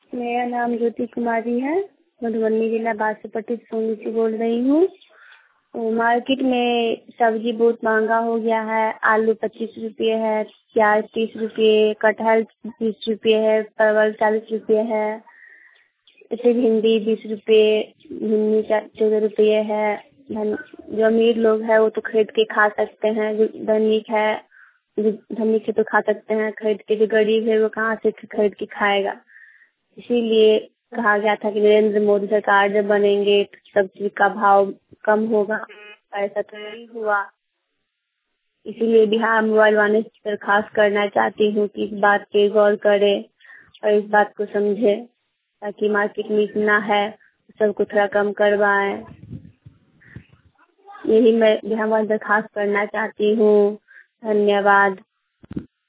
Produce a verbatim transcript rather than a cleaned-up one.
मेरा नाम ज्योति कुमारी है। मधुबनी जिला बासपट्टी सोनी से बोल रही हूँ। तो मार्केट में सब्जी बहुत महंगा हो गया है। आलू पच्चीस रुपये है, प्याज तीस रुपये, कटहल बीस रुपये है, परवल चालीस रुपये है, ऐसे भिंडी बीस रुपये, भिंडी चौदह रुपये है। धन जो अमीर लोग हैं वो तो खरीद के खा सकते हैं, जो धनिक है जो धनिक है तो खा सकते हैं खरीद के, जो गरीब है वो कहाँ से खरीद के खाएगा। इसीलिए कहा गया था कि नरेंद्र मोदी सरकार जब बनेंगे तो सब चीज का भाव कम होगा। ऐसा तो नहीं हुआ। इसीलिए बिहार मोबाइल वाले से दरखास्त करना चाहती हूँ कि इस बात पे गौर करे और इस बात को समझे, ताकि मार्केट में इतना है सबको थोड़ा कम करवाएं। यही मैं बिहार मोबाइल दरखास्त करना चाहती हूँ। धन्यवाद।